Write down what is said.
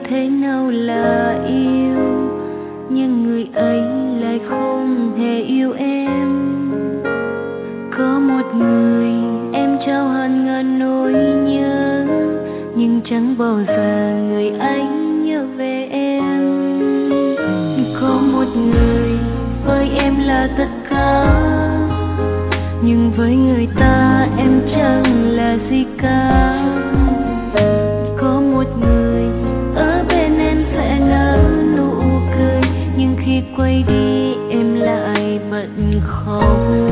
thế nào là yêu, nhưng người ấy lại không hề yêu em. Có một người em trao hàng ngàn nỗi nhớ, nhưng chẳng bao giờ người ấy nhớ về em. Có một người với em là tất cả, nhưng với người ta em chẳng là gì cả. Có một người ở bên em sẽ nở nụ cười, nhưng khi quay đi em lại bật khóc.